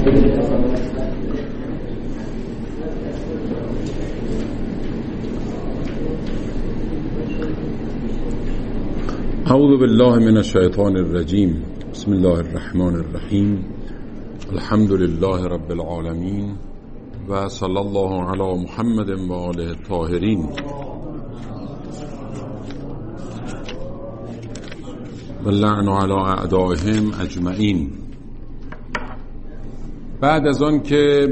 اعوذ بالله من الشیطان الرجیم. بسم الله الرحمن الرحیم. الحمد لله رب العالمین و صلی الله علی محمد و آله الطاهرین و اللعن علی اعدائهم اجمعین. بعد از آن که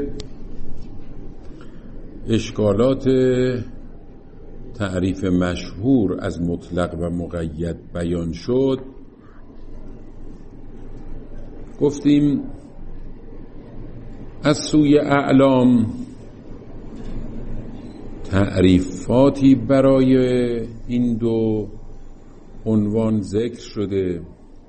اشکالات تعریف مشهور از مطلق و مقید بیان شد، گفتیم از سوی اعلام تعریفاتی برای این دو عنوان ذکر شده.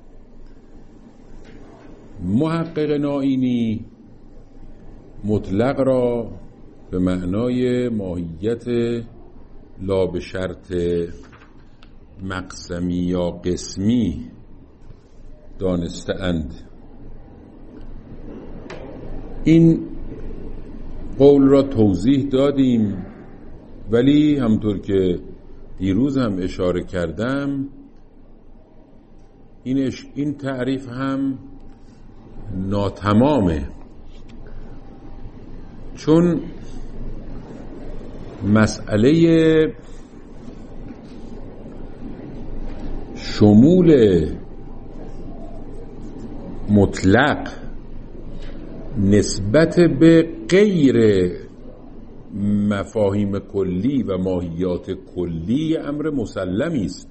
محقق نائینی مطلق را به معنای ماهیت لا به شرط مقسمی یا قسمی دانسته اند. این قول را توضیح دادیم، ولی همطور که دیروز هم اشاره کردم این تعریف هم ناتمامه، چون مسئله شمول مطلق نسبت به غیر مفاهیم کلی و ماهیات کلی امر مسلمی است.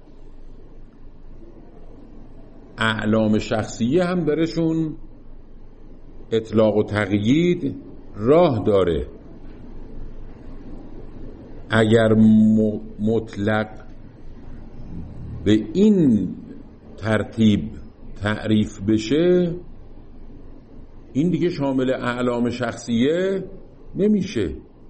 اعلام شخصیه هم درشون اطلاق و تقیید راه داره. اگر مطلق به این ترتیب تعریف بشه، این دیگه شامل اعلام شخصیه نمیشه.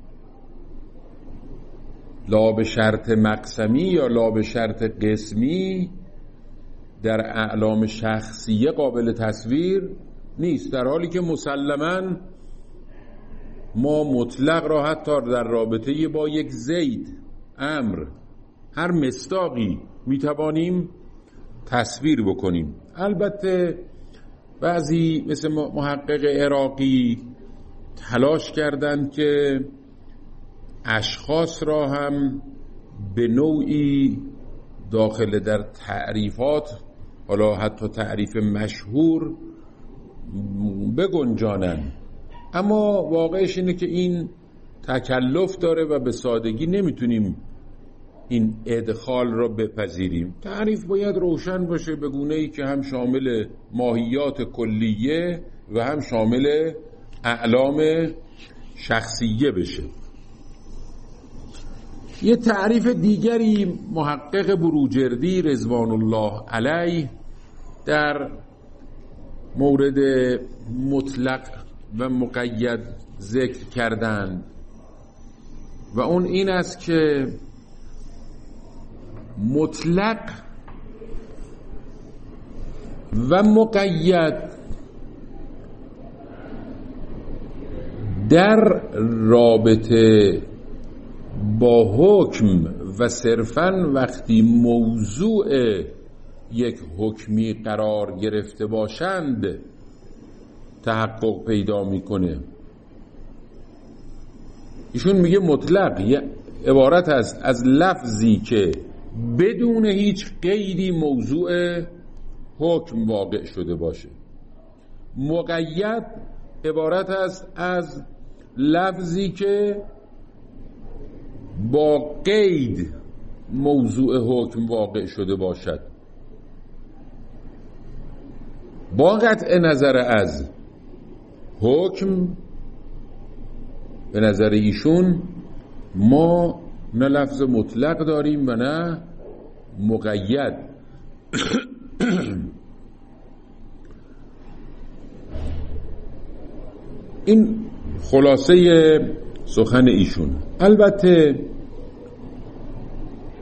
لا به شرط مقسمی یا لا به شرط قسمی در اعلام شخصیه قابل تصویر نیست، در حالی که مسلماً ما مطلق را حتی در رابطه با یک زید، امر، هر مصداقی میتوانیم تصویر بکنیم. البته بعضی مثل محقق عراقی تلاش کردند که اشخاص را هم به نوعی داخل در تعریفات، حالا حتی تعریف مشهور، بگنجانند، اما واقعش اینه که این تکلف داره و به سادگی نمیتونیم این ادخال را بپذیریم. تعریف باید روشن باشه، به گونه‌ای که هم شامل ماهیات کلیه و هم شامل اعلام شخصیه بشه. یه تعریف دیگری محقق بروجردی رضوان الله علیه در مورد مطلق و مقید ذکر کردند و اون این است که مطلق و مقید در رابطه با حکم و صرفاً وقتی موضوع یک حکمی قرار گرفته باشند تحقق پیدا میکنه. ایشون میگه مطلق عبارت است از لفظی که بدون هیچ قیدی موضوع حکم واقع شده باشه. مقید عبارت است از لفظی که با قید موضوع حکم واقع شده باشد. با قطع نظر از حکم، به نظر ایشون ما نه لفظ مطلق داریم و نه مقید. این خلاصه سخن ایشون. البته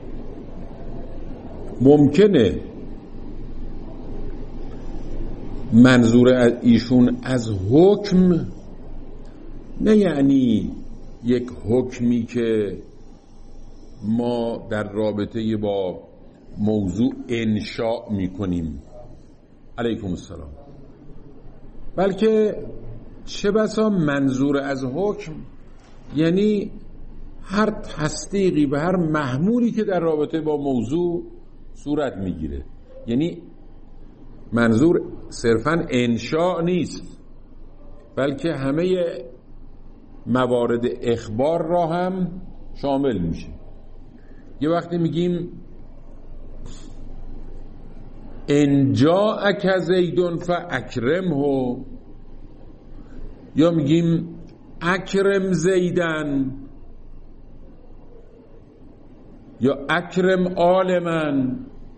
ممکنه منظور از ایشون از حکم نه یعنی یک حکمی که ما در رابطه با موضوع انشاء میکنیم، علیکم السلام، بلکه چه بسا منظور از حکم یعنی هر تصدیقی به هر محمولی که در رابطه با موضوع صورت میگیره. یعنی منظور صرفاً انشاء نیست، بلکه همه موارد اخبار را هم شامل میشه. یه وقتی میگیم ان جاءک زید فاکرمه، یا میگیم اکرم زیدن، یا اکرم عالمن.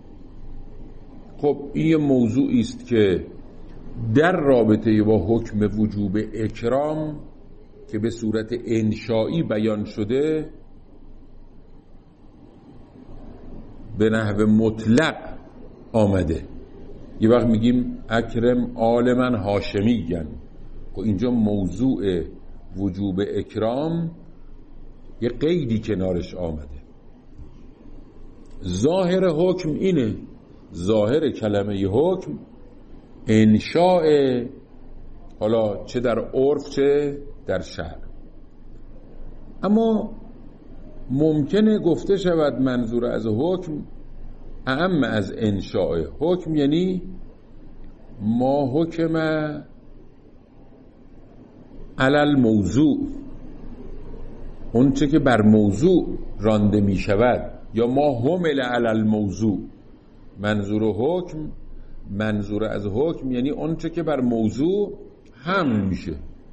خب این یه موضوعی است که در رابطه با حکم وجوب اکرام که به صورت انشایی بیان شده به نحو مطلق آمده. یه وقت میگیم اکرم عالمن هاشمیین، خب اینجا موضوع وجوب اکرام یه قیدی کنارش آمده. ظاهر حکم اینه، ظاهر کلمه حکم انشاء، حالا چه در عرف چه در شرع. اما ممکنه گفته شود منظور از حکم اعم از انشاء. حکم یعنی ما حکم علی الموضوع، اون چه که بر موضوع رانده می شود، یا ما حمل علی الموضوع. منظور از حکم یعنی اون چه که بر موضوع حمل میشه.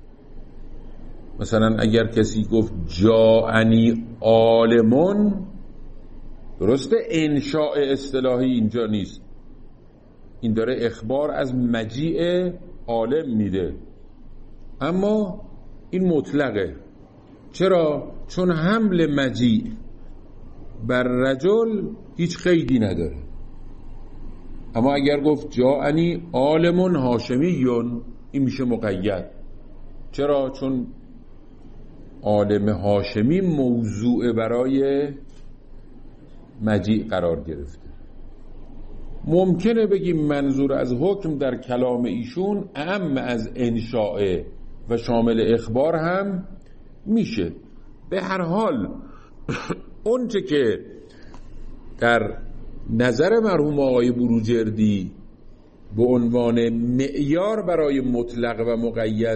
مثلا اگر کسی گفت جاءنی عالمون، درسته انشاء اصطلاحی اینجا نیست، این داره اخبار از مجیء عالم میده، اما این مطلقه. چرا؟ چون حمل مجیء بر رجل هیچ قیدی نداره. اما اگر گفت جاءنی عالمون هاشمیون، این میشه مقید. چرا؟ چون عالم هاشمی موضوع برای مجیء قرار گرفته. ممکنه بگیم منظور از حکم در کلام ایشون اعم از انشاء و شامل اخبار هم میشه. به هر حال اون چه که در نظر مرحوم آقای بروجردی به عنوان معیار برای مطلق و مقید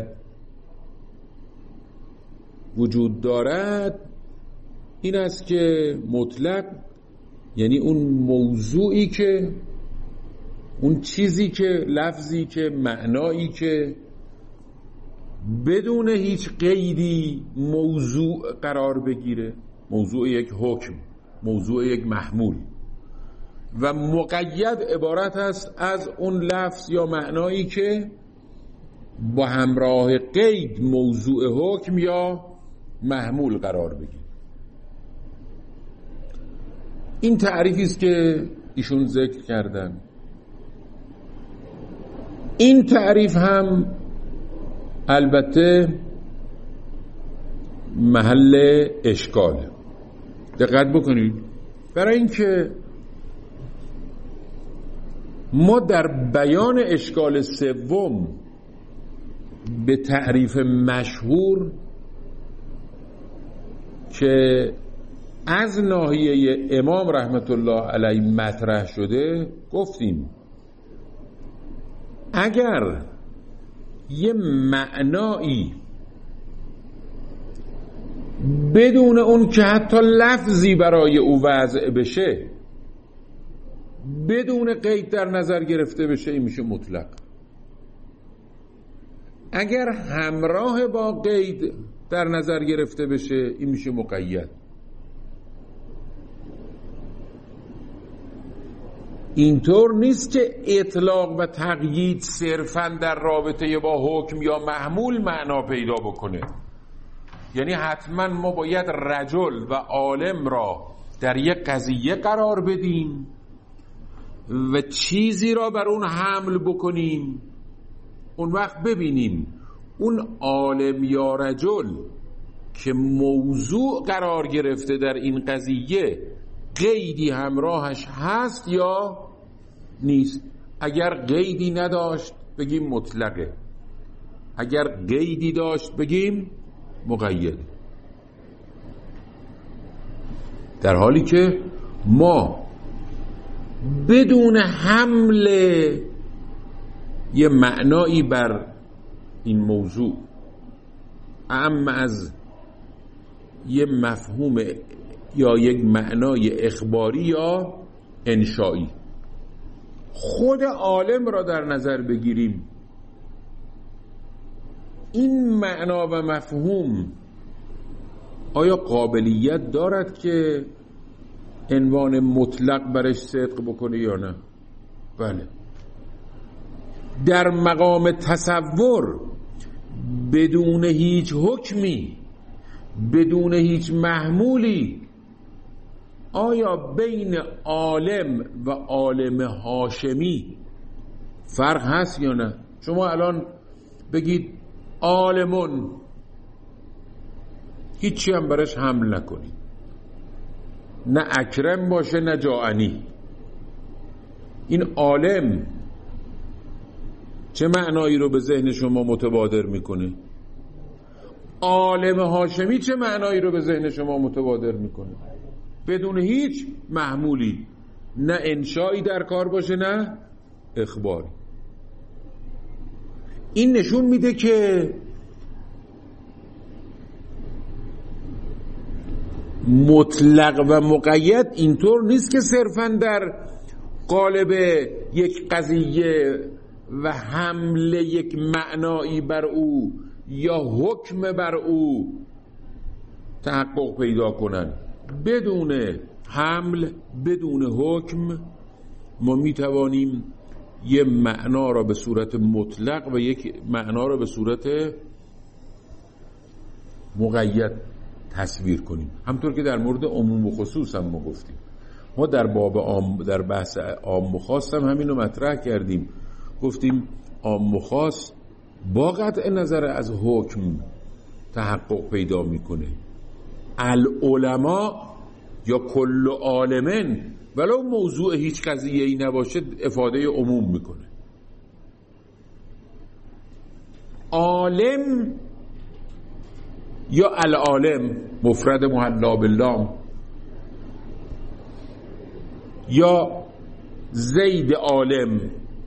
وجود دارد این است که مطلق یعنی اون موضوعی که، اون چیزی که، لفظی که، معنایی که بدون هیچ قیدی موضوع قرار بگیره، موضوع یک حکم، موضوع یک محمول، و مقید عبارت است از اون لفظ یا معنایی که با همراه قید موضوع حکم یا محمول قرار بگیره. این تعریفی است که ایشون ذکر کردن. این تعریف هم البته محل اشکاله. دقت بکنید، برای اینکه ما در بیان اشکال سوم به تعریف مشهور که از ناحیه امام رحمت الله علیه مطرح شده گفتیم اگر یه معنایی بدون اون که حتی لفظی برای او وضع بشه، بدون قید در نظر گرفته بشه، این میشه مطلق. اگر همراه با قید در نظر گرفته بشه، این میشه مقید. اینطور نیست که اطلاق و تقیید صرفاً در رابطه با حکم یا محمول معنا پیدا بکنه. یعنی حتما ما باید رجل و عالم را در یک قضیه قرار بدیم و چیزی را بر اون حمل بکنیم اون وقت ببینیم اون عالم یا رجل که موضوع قرار گرفته در این قضیه قیدی همراهش هست یا نیست. اگر قیدی نداشت بگیم مطلقه، اگر قیدی داشت بگیم مقید. در حالی که ما بدون حمل یه معنایی بر این موضوع اعم از یه مفهوم یا یک معنای اخباری یا انشایی خود عالم را در نظر بگیریم، این معنا و مفهوم آیا قابلیت دارد که عنوان مطلق برش صدق بکنه یا نه؟ بله. در مقام تصور بدون هیچ حکمی، بدون هیچ محمولی، آیا بین عالم و عالم هاشمی فرق هست یا نه؟ شما الان بگید عالمون، هیچی هم برش حمل نکنید، نه اکرم باشه نه جاعنی. این عالم چه معنایی رو به ذهن شما متبادر میکنه؟ عالم هاشمی چه معنایی رو به ذهن شما متبادر میکنه؟ بدون هیچ محمولی، نه انشایی در کار باشه نه اخباری. این نشون میده که مطلق و مقید اینطور نیست که صرفاً در قالب یک قضیه و حمل یک معنایی بر او یا حکم بر او تحقق پیدا کنند. بدون حمل، بدون حکم ما میتوانیم یه معنا را به صورت مطلق و یک معنا را به صورت مقید تصویر کنیم. همطور که در مورد عموم و خصوص هم ما گفتیم. ما در باب عام، در بحث عام و خاص هم همین رو مطرح کردیم. گفتیم عام و خاص با قطع نظر از حکم تحقق پیدا میکنه. العلماء یا کل عالمن ولو موضوع هیچ قضیه‌ای نباشه افاده عموم میکنه. عالم یا العالم مفرد محلا باللام یا زید عالم،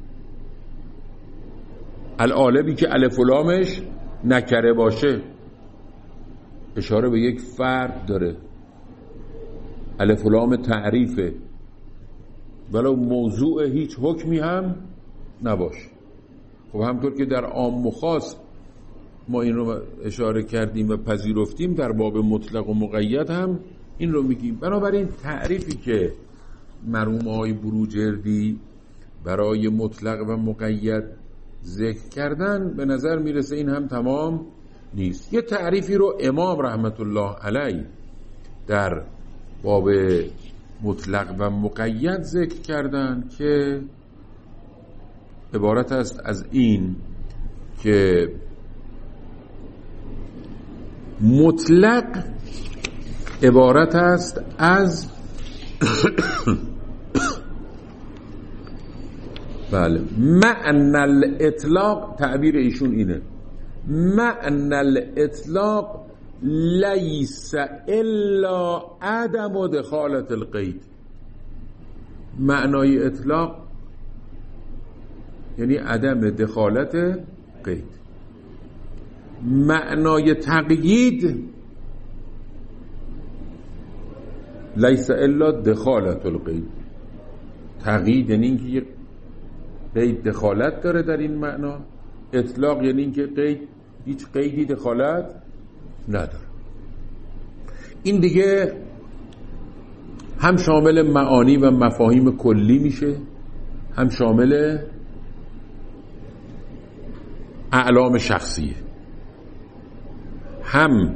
العالمی که الف و لامش نکره باشه اشاره به یک فرد داره، الف و لام تعریفه ولو موضوع هیچ حکمی هم نباشه. خب همطور که در عام و خاص ما این رو اشاره کردیم و پذیرفتیم، در باب مطلق و مقید هم این رو میگیم. بنابراین تعریفی که مرحوم آقای بروجردی برای مطلق و مقید ذکر کردن به نظر میرسه این هم تمام نیست. یه تعریفی رو امام رحمت الله علیه در باب مطلق و مقید ذکر کردن که عبارت است از این که مطلق عبارت است از بله معنی الاطلاق، تعبیر ایشون اینه، معنی الاطلاق لیس الا عدم دخالت القید. معنای اطلاق یعنی عدم دخالت قید. معنای تقیید لیس الا دخالت القید. تقیید یعنی اینکه یک قید دخالت داره در این معنا، اطلاق یعنی اینکه قید هیچ قیدی دخالت نداره. این دیگه هم شامل معانی و مفاهیم کلی میشه، هم شامل اعلام شخصیه، هم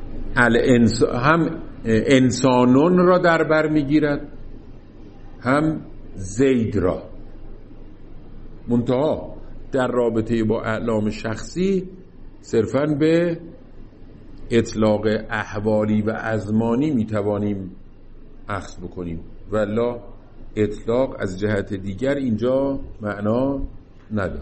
انسانون را در بر میگیرد، هم زید را. منتها در رابطه با اعلام شخصی صرفاً به اطلاق احوالی و ازمانی میتوانیم اخذ بکنیم، والا اطلاق از جهت دیگر اینجا معنا نداره.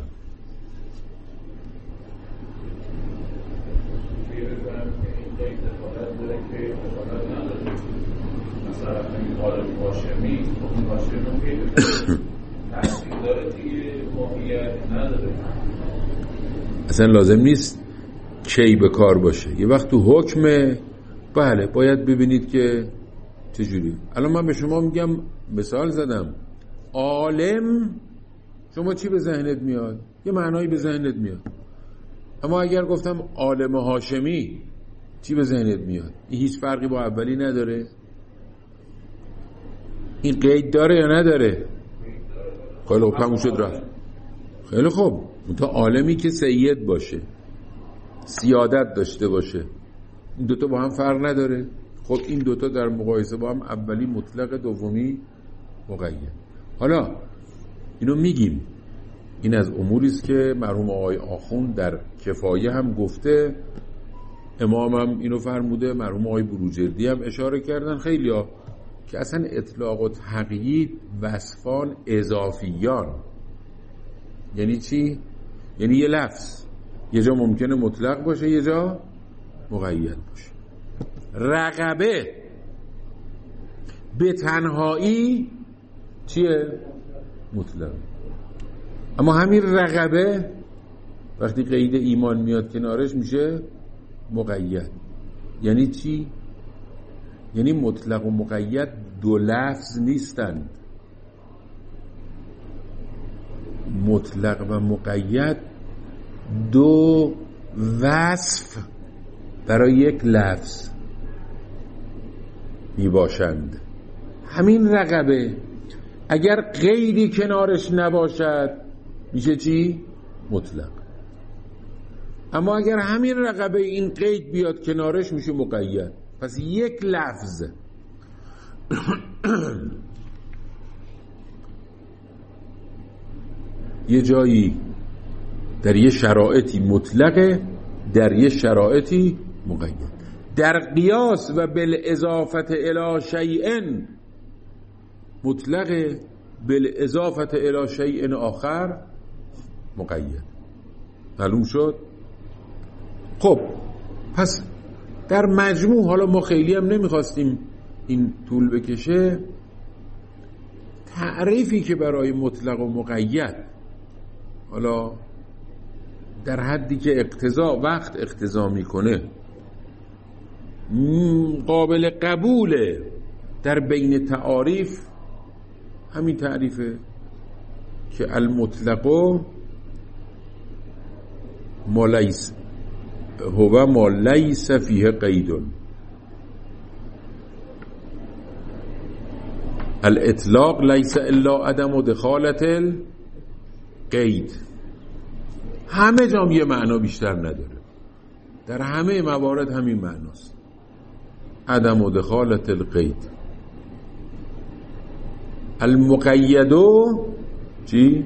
اصلا لازم نیست کی به کار باشه، یه وقت تو حکمه، بله باید ببینید که چجوری. الان من به شما میگم، مثال زدم، عالم، شما چی به ذهنت میاد؟ یه معنایی به ذهنت میاد. اما اگر گفتم عالم هاشمی، چی به ذهنت میاد؟ این هیچ فرقی با اولی نداره؟ این قید داره یا نداره؟ خیلی خوب، تموم شد رفت. خیلی خوب، تا عالمی که سید باشه، سیادت داشته باشه، این دوتا با هم فرق نداره؟ خب این دوتا در مقایسه با هم، اولی مطلق، دومی مقید. حالا اینو میگیم، این از اموری است که مرحوم آقای آخوند در کفایه هم گفته، امام هم اینو فرموده، مرحوم آقای بروجردی هم اشاره کردن، خیلیا، که اصلا اطلاق و تقیید وصفان اضافیان. یعنی چی؟ یعنی یه لفظ یه جا ممکنه مطلق باشه، یه جا مقید باشه. رقبه به تنهایی چیه؟ مطلق. اما همین رقبه وقتی قید ایمان میاد کنارش میشه مقید. یعنی چی؟ یعنی مطلق و مقید دو لفظ نیستند. مطلق و مقید دو وصف برای یک لفظ می باشند. همین رقبه اگر قیدی کنارش نباشد میشه چی؟ مطلق. اما اگر همین رقبه این قید بیاد کنارش میشه مقید. پس یک لفظ یه جایی در یه شرایطی مطلقه، در یه شرایطی مقید. در قیاس و بالاضافت الی شیء مطلقه، بالاضافت الی شیء آخر مقید. معلوم شد؟ خب پس در مجموع، حالا ما خیلی هم نمیخواستیم این طول بکشه، تعریفی که برای مطلق و مقید، حالا در حدی که وقت اقتضا میکنه، قابل قبوله در بین تعاریف، همین تعریفه که المطلق ما لیس هو ما لیس فیه قید، الاطلاق لیس الا عدم دخالت القید. همه جام یه معنا بیشتر نداره، در همه موارد همین معناست، عدم دخالت القید. المقیدو چی؟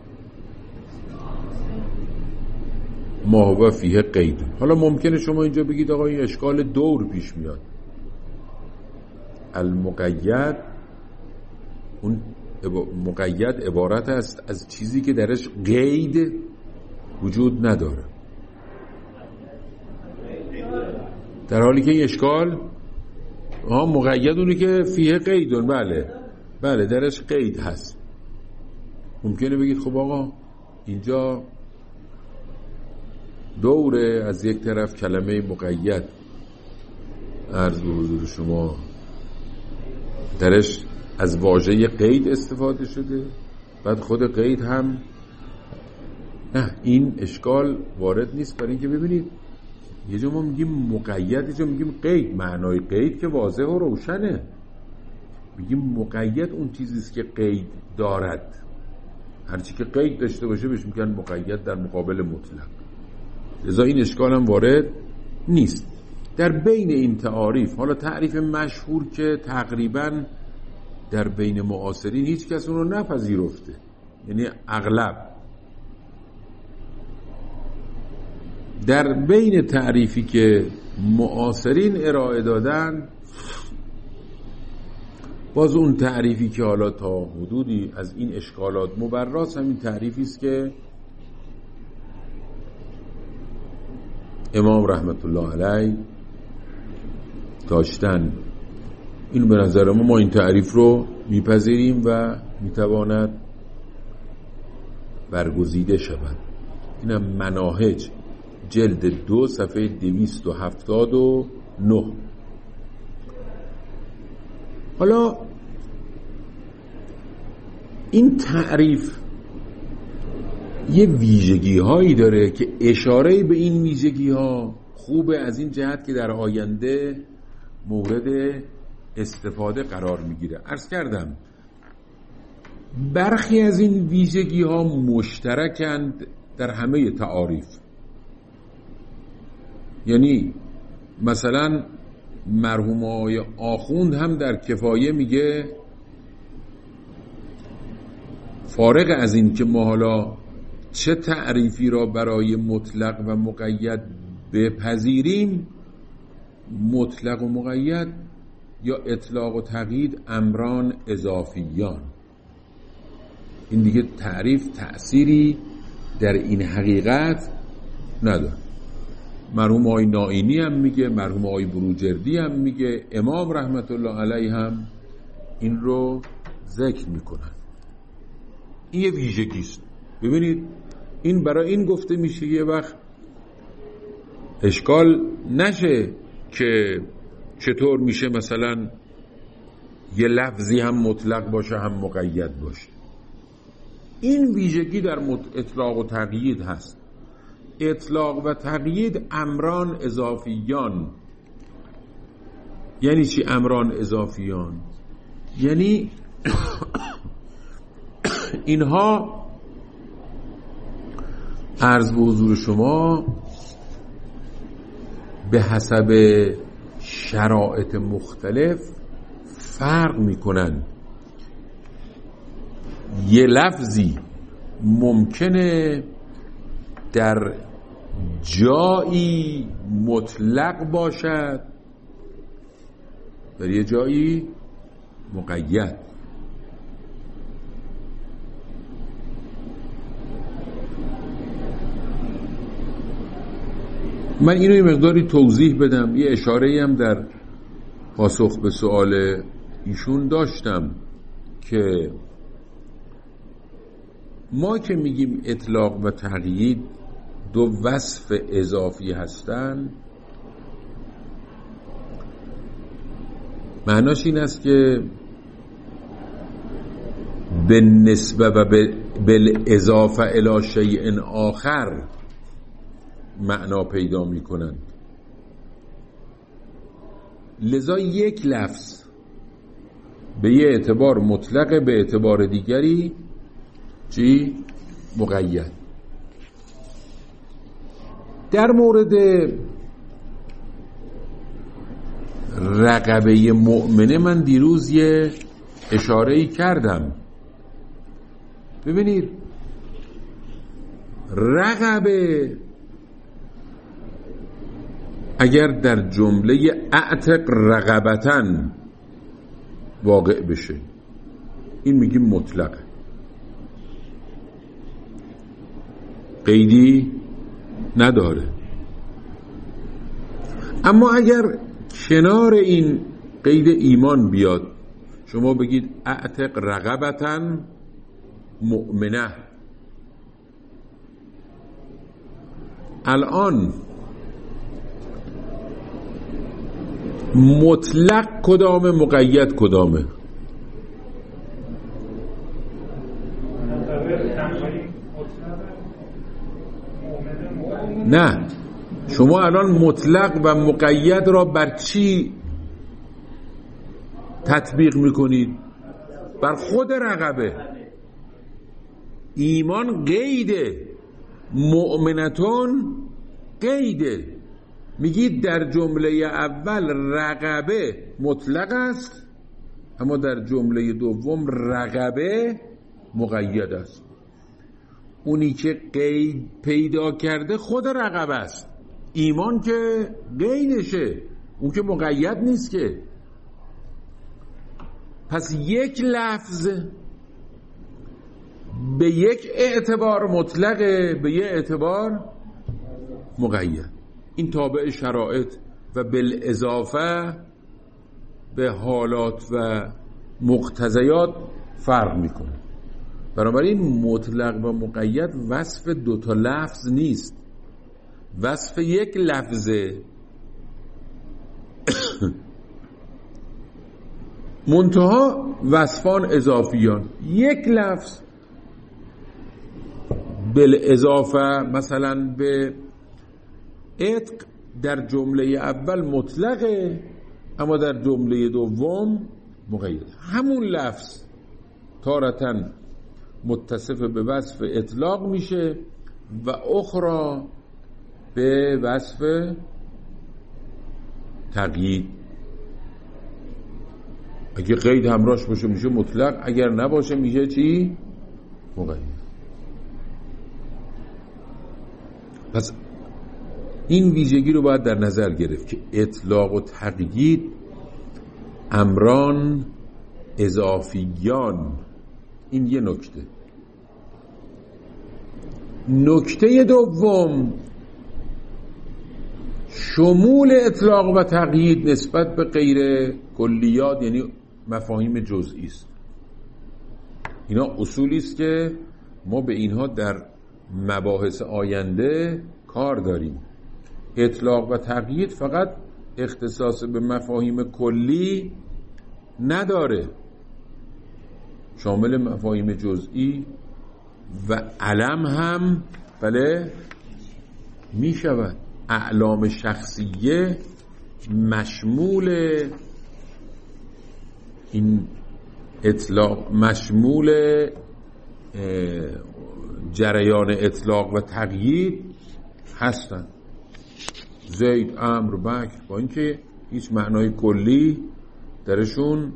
ما هو فیه قید. حالا ممکنه شما اینجا بگید آقا این اشکال دور پیش میاد. المقید، اون مقید عبارت است از چیزی که درش قید وجود نداره، در حالی که اشکال مقید اونی که فیه قیدون، بله درش قید هست. ممکنه بگید خب آقا اینجا دوره، از یک طرف کلمه مقید عرض به حضور شما درش از واژه قید استفاده شده، بعد خود قید هم نه، این اشکال وارد نیست. برای اینکه ببینید یه جا ما میگیم مقید، یه جا میگیم قید. معنای قید که واضح و روشنه، میگیم مقید اون چیزیست که قید دارد، هرچی که قید داشته باشه بهش میگن مقید در مقابل مطلق. لذا این اشکال هم وارد نیست. در بین این تعاریف، حالا تعریف مشهور که تقریبا در بین معاصرین هیچ کس اون رو نپذیرفته، یعنی اغلب در بین تعریفی که معاصرین ارائه دادن، باز اون تعریفی که حالا تا حدودی از این اشکالات مبراست، همین تعریفی است که امام رحمت الله علیه داشتن. این به نظر ما این تعریف رو میپذیریم و میتواند برگزیده شود. اینم مناهج جلد 2 صفحه 279. حالا این تعریف یه ویژگی هایی داره که اشاره به این ویژگی ها خوبه از این جهت که در آینده مورد استفاده قرار میگیره. عرض کردم برخی از این ویژگی ها مشترکند در همه تعاریف. یعنی مثلا مرحوم آقای آخوند هم در کفایه میگه فارغ از این که ما حالا چه تعریفی را برای مطلق و مقید بپذیریم، مطلق و مقید یا اطلاق و تقیید امران اضافیان. این دیگه تعریف تأثیری در این حقیقت نداره. مرحوم آقای نائینی هم میگه، مرحوم آقای بروجردی هم میگه، امام رحمت الله علیه هم این رو ذکر میکنن. این یه ویژگیست. ببینید این برای این گفته میشه یه وقت اشکال نشه که چطور میشه مثلا یه لفظی هم مطلق باشه هم مقید باشه. این ویژگی در اطلاق و تقیید هست. اطلاق و تقیید امران اضافیان. یعنی چی امران اضافیان؟ یعنی اینها عرض به حضور شما به حسب شرایط مختلف فرق میکنن. یه لفظی ممکنه در جایی مطلق باشد، در یه جایی مقید. من اینو یه مقداری توضیح بدم. یه اشاره‌ای هم در پاسخ به سوال ایشون داشتم که ما که میگیم اطلاق و تقیید دو وصف اضافی هستن، معناش این است که به نسبه و بالاضافه الی شیء آخر معنا پیدا میکنن. لذا یک لفظ به یه اعتبار مطلق، به اعتبار دیگری چی؟ مقید. در مورد رقبه مؤمنه من دیروز یه اشاره‌ای کردم. ببینید رقبه اگر در جمله اعتق رقبتن واقع بشه، این میگیم مطلقه، قیدی نداره. اما اگر کنار این قید ایمان بیاد، شما بگید اعتق رقبتن مؤمنه، الان مطلق کدامه مقید کدامه؟ نه، شما الان مطلق و مقید را بر چی تطبیق میکنید؟ بر خود رقبه. ایمان قیده، مؤمنتون قیده. میگید در جمله اول رقبه مطلق است، اما در جمله دوم رقبه مقید است. اونی که قید پیدا کرده خود رقبه است. ایمان که قیدشه، اون که مقید نیست که. پس یک لفظ به یک اعتبار مطلقه، به یک اعتبار مقید. این تابع شرایط و بالاضافه به حالات و مقتضیات فرق میکنه. بنابراین مطلق و مقید وصف دوتا لفظ نیست، وصف یک لفظه. منتها وصفان اضافیان. یک لفظ بالاضافه مثلا به عتق در جمله اول مطلقه، اما در جمله دوم مقید. همون لفظ تارةً متصف به وصف اطلاق میشه و اخرى به وصف تقیید. اگه قید همراهش باشه میشه مطلق، اگر نباشه میشه چی؟ مقید. پس این ویژگی رو باید در نظر گرفت که اطلاق و تقیید امران اضافیان. این یه نکته. نکته دوم، شمول اطلاق و تقیید نسبت به غیر کلیات یعنی مفاهیم جزئی است. اینا اصولی است که ما به اینها در مباحث آینده کار داریم. اطلاق و تقیید فقط اختصاص به مفاهیم کلی نداره، شامل مفاهیم جزئی و علم هم بله می شود. اعلام شخصیه مشمول این اطلاق، مشمول جریان اطلاق و تقیید هستند. زید، امر، بکر، با اینکه هیچ معنای کلی درشون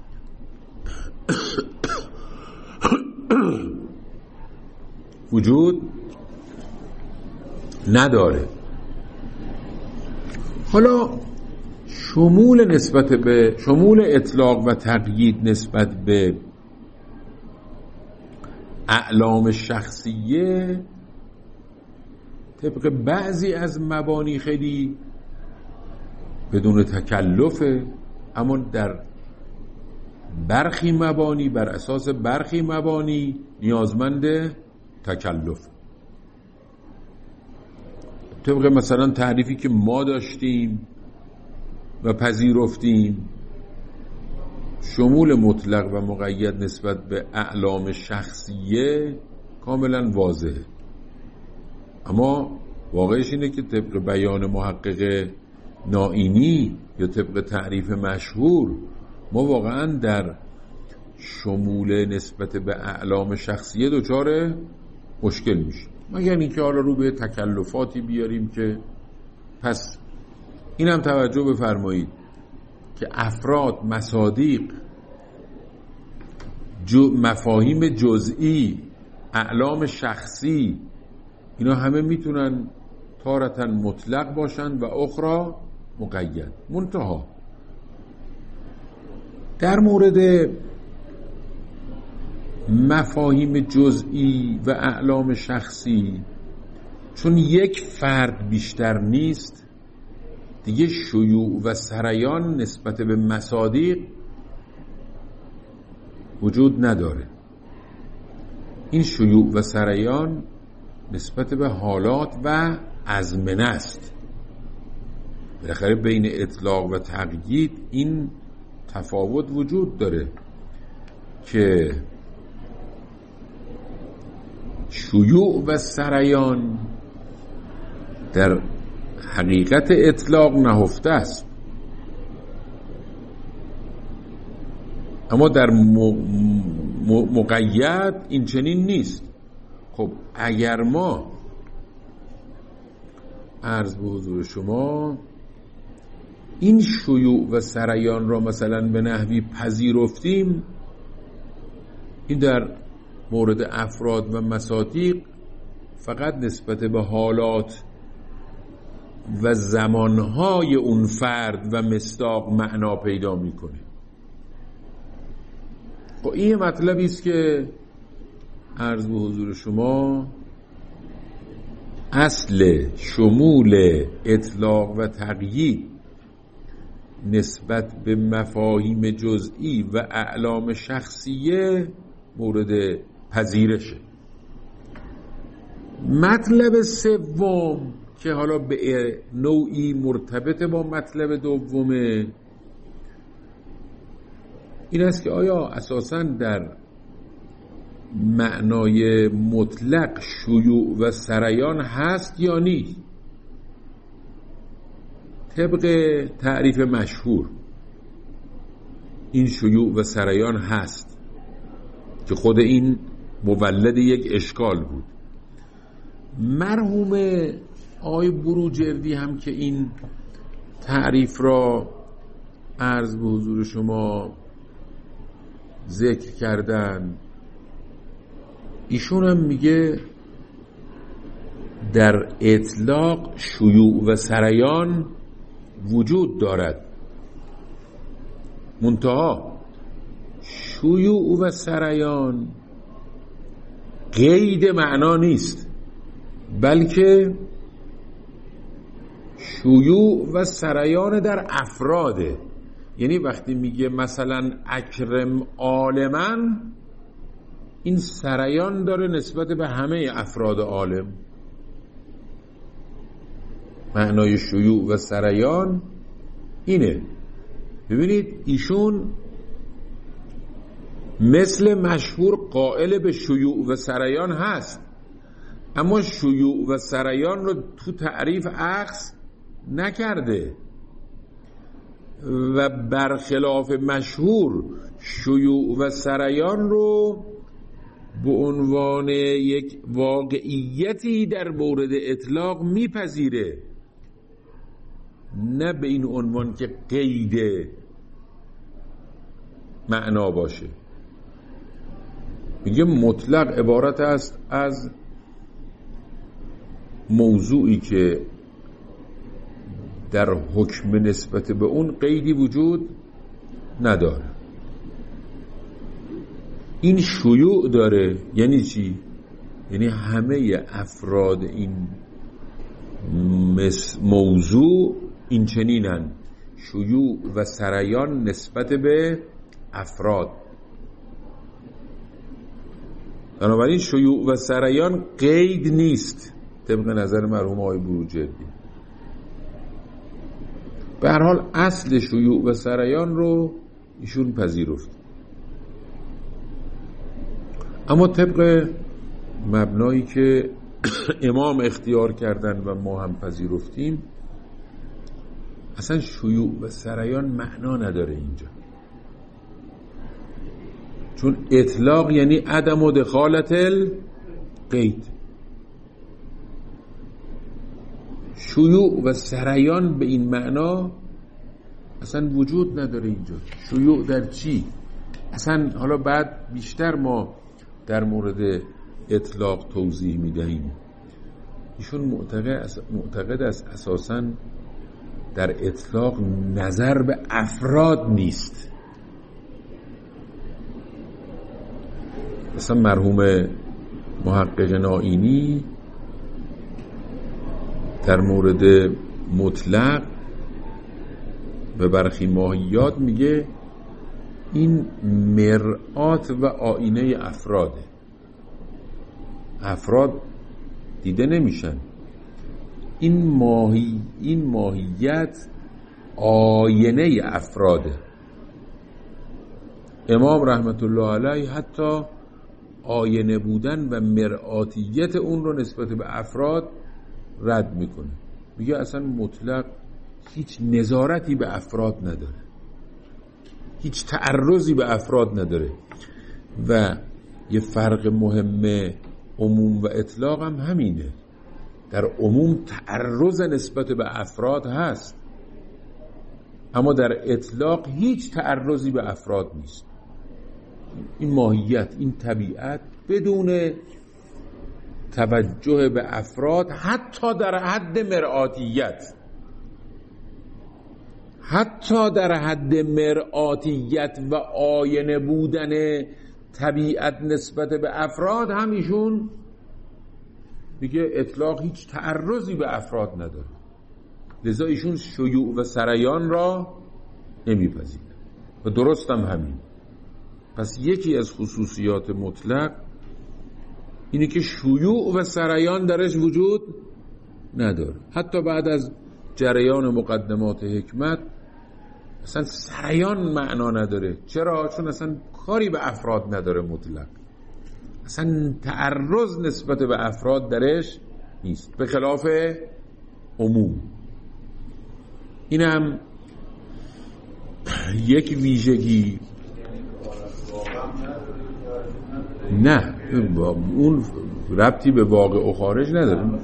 وجود نداره. حالا شمول اطلاق و تقیید نسبت به اعلام شخصیه طبق بعضی از مبانی خیلی بدون تکلفه، اما در برخی مبانی، بر اساس برخی مبانی نیازمند تکلف. طبق مثلا تعریفی که ما داشتیم و پذیرفتیم، شمول مطلق و مقید نسبت به اعلام شخصیه کاملا واضحه. اما واقعش اینه که طبق بیان محقق نائینی یا طبق تعریف مشهور ما واقعا در شمول نسبت به اعلام شخصیه دچار مشکل میشه، مگر اینکه حالا رو به تکلفاتی بیاریم که پس این هم توجه بفرمایید که افراد، مصادیق، مفاهیم جزئی، اعلام شخصی، اینا همه میتونن تارةً مطلق باشن و اخرى مقید. منتها در مورد مفاهیم جزئی و اعلام شخصی چون یک فرد بیشتر نیست، دیگه شیوع و سریان نسبت به مصادیق وجود نداره. این شیوع و سریان نسبت به حالات و ازمنه است. بالاخره بین اطلاق و تقیید این تفاوت وجود داره که شیوع و سریان در حقیقت اطلاق نهفته است، اما در مقید این چنین نیست. خب اگر ما عرض به حضور شما این شیوع و سریان را مثلا به نحوی پذیرفتیم، این در مورد افراد و مصادیق فقط نسبت به حالات و زمانهای اون فرد و مصداق معنا پیدا میکنه. خب این مطلبی است که عرض به حضور شما اصل شمول اطلاق و تقیید نسبت به مفاهیم جزئی و اعلام شخصیه مورد پذیرشه. مطلب سوم که حالا به نوعی مرتبط با مطلب دومه این است که آیا اساساً در معنای مطلق شیوع و سریان هست یا نیست؟ طبق تعریف مشهور این شیوع و سریان هست که خود این مولد یک اشکال بود. مرحوم آقای بروجردی هم که این تعریف را عرض به حضور شما ذکر کردن، ایشون هم میگه در اطلاق شیوع و سریان وجود دارد، منتها شیوع و سریان قید معنا نیست، بلکه شیوع و سریان در افراده. یعنی وقتی میگه مثلا اکرم عالمن، این سریان داره نسبت به همه افراد عالم. معنای شیوع و سریان اینه. ببینید ایشون مثل مشهور قائل به شیوع و سریان هست، اما شیوع و سریان رو تو تعریف اخذ نکرده و برخلاف مشهور شیوع و سریان رو به عنوان یک واقعیتی در مورد اطلاق میپذیره، نه به این عنوان که قید معنا باشه. میگه مطلق عبارت است از موضوعی که در حکم نسبت به اون قیدی وجود نداره. این شیوع داره یعنی چی؟ یعنی همه افراد این موضوع این چنینن، شیوع و سریان نسبت به افراد. بنابراین شیوع و سریان قید نیست طبق نظر مرحوم آقای بروجردی. به هر حال اصل شیوع و سریان رو ایشون پذیرفت، اما طبق مبنایی که امام اختیار کردن و ما هم پذیرفتیم، اصلا شیوع و سریان معنا نداره اینجا، چون اطلاق یعنی عدم و دخالت القید. شیوع و سریان به این معنا اصلا وجود نداره اینجا. شیوع در چی؟ اصلا حالا بعد بیشتر ما در مورد اطلاق توضیح میدهیم. ایشون معتقد است اساساً در اطلاق نظر به افراد نیست. مثلا مرحوم محقق نائینی در مورد مطلق به برخی ماهیات میگه این مرآت و آینه افراده. افراد دیده نمیشن، این ماهیت آینه افراده. امام رحمت الله علیه حتی آینه بودن و مرآتیت اون رو نسبت به افراد رد میکنه. میگه اصلا مطلق هیچ نظارتی به افراد نداره، هیچ تعرضی به افراد نداره. و یه فرق مهم عموم و اطلاق هم همینه. در عموم تعرض نسبت به افراد هست، اما در اطلاق هیچ تعرضی به افراد نیست. این ماهیت، این طبیعت بدون توجه به افراد حتی در حد مرآتیت، حتی در حد مرآتیت و آینه بودن طبیعت نسبت به افراد هم ایشون میگه اطلاق هیچ تعرضی به افراد نداره، لذا ایشون شیوع و سریان را نمیپذیره و درست هم همین. پس یکی از خصوصیات مطلق اینه که شیوع و سریان درش وجود نداره. حتی بعد از جریان مقدمات حکمت اصلا سریان معنا نداره. چرا؟ چون اصلا کاری به افراد نداره مطلق، اصلا تعرض نسبت به افراد درش نیست، به خلاف عموم. این هم یک ویژگی. نه اون ربطی به واقع و خارج نداره.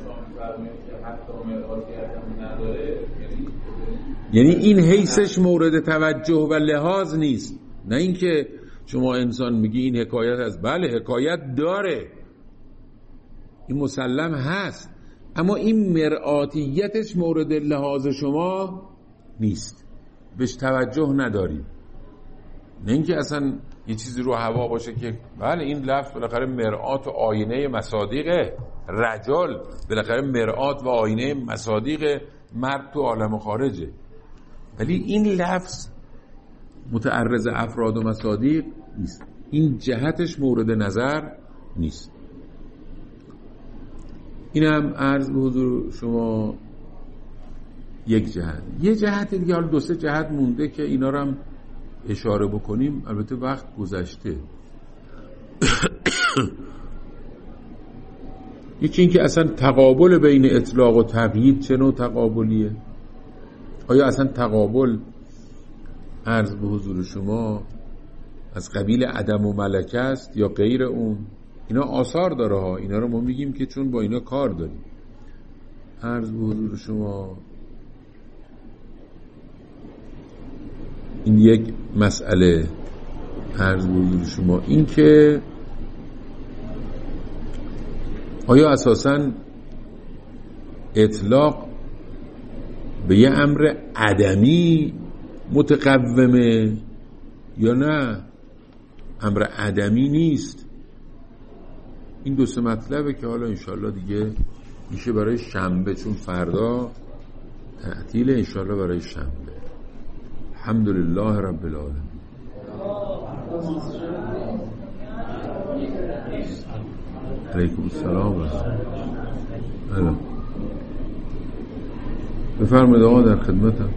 یعنی این حیثش مورد توجه و لحاظ نیست، نه اینکه شما انسان میگی این حکایت از، بله حکایت داره، این مسلم هست، اما این مرآتیتش مورد لحاظ شما نیست، بهش توجه نداریم. نه اینکه اصلا یه چیزی رو هوا باشه که بله این لفظ بالاخره مرآت و آینه مصادیق رجل، بالاخره مرآت و آینه مصادیق مرد تو عالم خارجه، ولی این لفظ متعرض افراد و مصادیق نیست، این جهتش مورد نظر نیست. اینم عرض به حضور شما یک جهت. یه جهت دیگه، حالا دو سه جهت مونده که اینا رو هم اشاره بکنیم، البته وقت گذشته. یکی این که اصلا تقابل بین اطلاق و تقیید چه نوع تقابلیه؟ آیا اصلا تقابل عرض به حضور شما از قبیل عدم و ملکه است یا غیر اون؟ اینا آثار داره ها، اینا رو ما میگیم که چون با اینا کار داریم. عرض به حضور شما این یک مسئله. عرض به حضور شما این که آیا اساساً اطلاق به یه امر عدمی متقومه یا نه امر عدمی نیست؟ این دو سه مطلبه که حالا انشالله دیگه میشه برای شنبه، چون فردا تعطیل، انشالله برای شنبه. الحمدلله رب العالمین. علیکم السلام و رحمت الله. بفرمایید آقا، در خدمتم.